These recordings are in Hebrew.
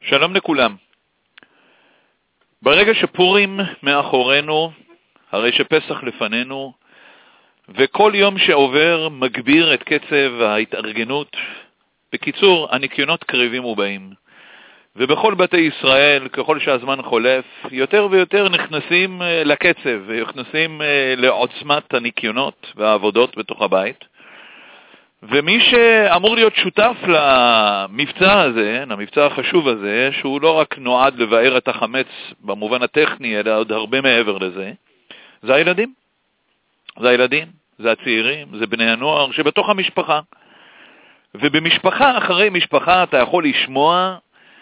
שלום לכולם. ברגע שפורים מאחורינו, הרי שפסח לפנינו, וכל יום שעובר מגביר את קצב ההתארגנות. בקיצור, הניקיונות קרבים ובאים. ובכל בתי ישראל, ככל שהזמן חולף, יותר ויותר נכנסים לקצב, ונכנסים לעוצמת הניקיונות והעבודות בתוך הבית. ומי שאמור להיות שותף למבצע הזה, למבצע החשוב הזה, שהוא לא רק נועד לבאר את החמץ במובן הטכני, אלא עוד הרבה מעבר לזה, זה הילדים. זה הילדים, זה הצעירים, זה בני הנוער שבתוך המשפחה. ובמשפחה אחרי משפחה אתה יכול לשמוע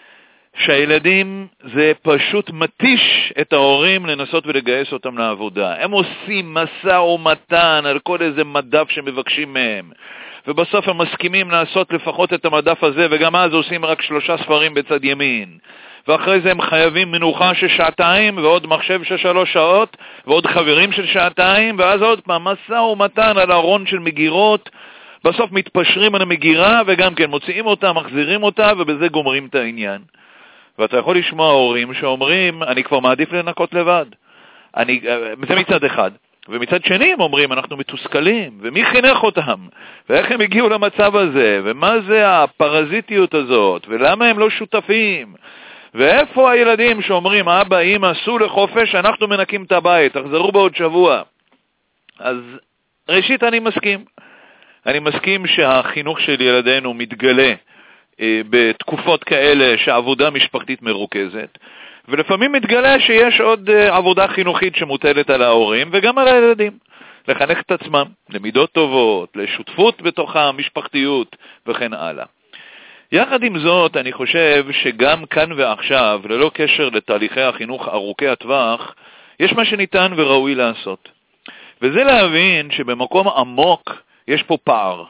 שהילדים זה פשוט מתיש את ההורים לנסות ולגייס אותם לעבודה. הם עושים מסע ומתן על כל איזה מדף שמבקשים מהם. ובסוף הם מסכימים לעשות לפחות את המדף הזה, וגם אז עושים רק 3 ספרים בצד ימין. ואחרי זה הם חייבים מנוחה של 2 ועוד מחשב של 3 שעות, ועוד חברים של 2, ואז עוד פעם מסע ומתן על ארון של מגירות. בסוף מתפשרים על המגירה, וגם כן מוציאים אותה, מחזירים אותה, ובזה גומרים את העניין. ואתה יכול לשמוע הורים שאומרים, אני כבר מעדיף לנקות לבד. זה מצד אחד. ומצד שני הם אומרים, אנחנו מתוסכלים, ומי חינך אותם? ואיך הם הגיעו למצב הזה? ומה זה הפרזיטיות הזאת? ולמה הם לא שותפים? ואיפה הילדים שאומרים, אבא, אמא, עשו לחופש, אנחנו מנקים את הבית, תחזרו בעוד שבוע. אז ראשית אני מסכים. אני מסכים שהחינוך של ילדינו מתגלה בתקופות כאלה שעבודה משפחתית מרוכזת, ולפעמים מתגלה שיש עוד עבודה חינוכית שמוטלת על ההורים וגם על הילדים, לחנך את עצמם למידות טובות, לשותפות בתוך המשפחתיות וכן הלאה. יחד עם זאת, אני חושב שגם כאן ועכשיו, ללא קשר לתהליכי החינוך ארוכי הטווח, יש מה שניתן וראוי לעשות. וזה להבין שבמקום עמוק יש פה פער.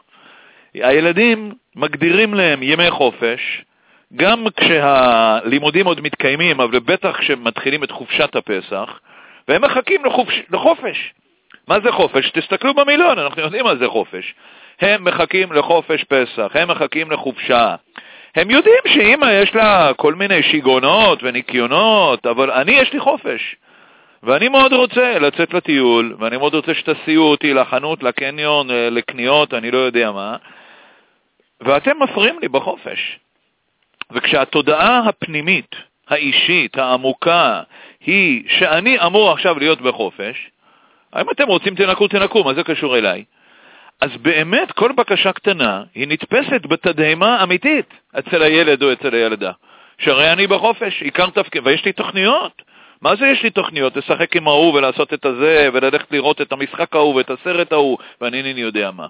הילדים מגדירים להם ימי חופש, גם כשהלימודים עוד מתקיימים, אבל בטח כשמתחילים את חופשת הפסח, והם מחכים לחופש. מה זה חופש? תסתכלו במילון, אנחנו יודעים מה זה חופש. הם מחכים לחופש פסח, הם מחכים לחופשה. הם יודעים שאמא יש לה כל מיני שיגונות וניקיונות, אבל אני יש לי חופש. ואני מאוד רוצה לצאת לטיול, ואני מאוד רוצה שתסיעו אותי לחנות, לקניון, לקניות, אני לא יודע מה. ואתם מפריעים לי בחופש. וכשהתודעה הפנימית, האישית, העמוקה, היא שאני אמור עכשיו להיות בחופש, אם אתם רוצים תנקו, מה זה קשור אליי? אז באמת כל בקשה קטנה היא נתפסת בתדהמה אמיתית אצל הילד או אצל הילדה. שהרי אני בחופש, עיקר תפקיד, ויש לי תוכניות. מה זה יש לי תוכניות? לשחק עם ההוא ולעשות את הזה, וללכת לראות את המשחק ההוא ואת הסרט ההוא, ואני אינני יודע מה.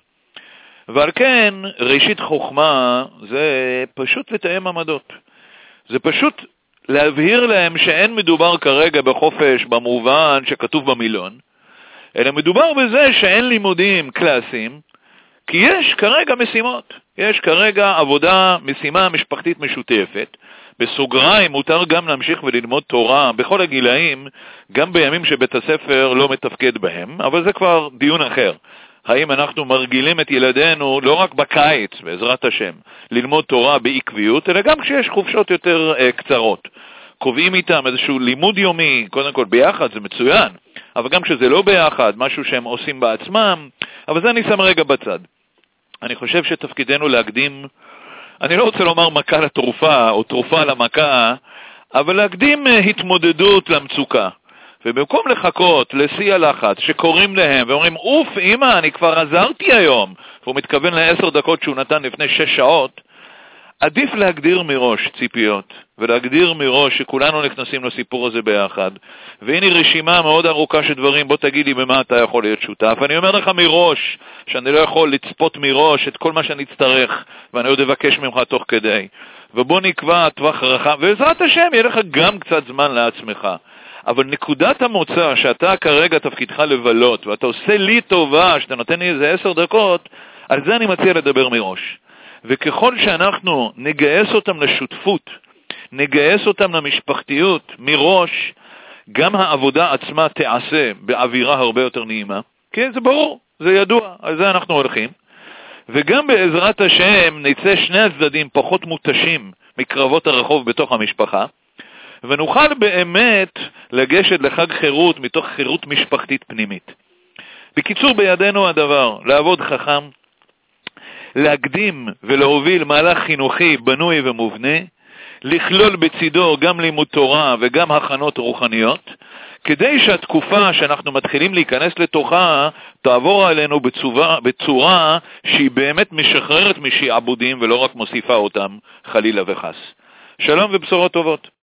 ועל כן, ראשית חוכמה זה פשוט לתאם עמדות. זה פשוט להבהיר להם שאין מדובר כרגע בחופש במובן שכתוב במילון, אלא מדובר בזה שאין לימודים קלאסיים, כי יש כרגע משימות. יש כרגע עבודה, משימה משפחתית משותפת. בסוגריים מותר גם להמשיך וללמוד תורה בכל הגילאים, גם בימים שבית הספר לא מתפקד בהם, אבל זה כבר דיון אחר. האם אנחנו מרגילים את ילדינו לא רק בקיץ, בעזרת השם, ללמוד תורה בעקביות, אלא גם כשיש חופשות יותר קצרות. קובעים איתם איזשהו לימוד יומי, קודם כל ביחד זה מצוין, אבל גם כשזה לא ביחד, משהו שהם עושים בעצמם, אבל זה אני שם רגע בצד. אני חושב שתפקידנו להקדים, אני לא רוצה לומר מכה לתרופה או תרופה למכה, אבל להקדים התמודדות למצוקה. ובמקום לחכות לשיא הלחץ שקוראים להם ואומרים, אוף אמא, אני כבר עזרתי היום, והוא מתכוון ל10 דקות שהוא נתן לפני 6 שעות, עדיף להגדיר מראש ציפיות, ולהגדיר מראש שכולנו נכנסים לסיפור הזה ביחד. והנה רשימה מאוד ארוכה של דברים, בוא תגיד לי במה אתה יכול להיות שותף. אני אומר לך מראש, שאני לא יכול לצפות מראש את כל מה שאני אצטרך, ואני עוד אבקש ממך תוך כדי. ובוא נקבע טווח רחב, ובעזרת השם יהיה לך גם קצת זמן לעצמך. אבל נקודת המוצא שאתה כרגע תפקידך לבלות, ואתה עושה לי טובה שאתה נותן לי איזה 10 דקות, על זה אני מציע לדבר מראש. וככל שאנחנו נגייס אותם לשותפות, נגייס אותם למשפחתיות מראש, גם העבודה עצמה תעשה באווירה הרבה יותר נעימה. כן, זה ברור, זה ידוע, על זה אנחנו הולכים. וגם בעזרת השם נצא שני הצדדים פחות מותשים מקרבות הרחוב בתוך המשפחה, ונוכל באמת לגשת לחג חירות מתוך חירות משפחתית פנימית. בקיצור, בידינו הדבר, לעבוד חכם, להקדים ולהוביל מהלך חינוכי בנוי ומובנה, לכלול בצידו גם לימוד תורה וגם הכנות רוחניות, כדי שהתקופה שאנחנו מתחילים להיכנס לתוכה תעבור עלינו בצורה שהיא באמת משחררת משעבודים ולא רק מוסיפה אותם חלילה וחס. שלום ובשורות טובות.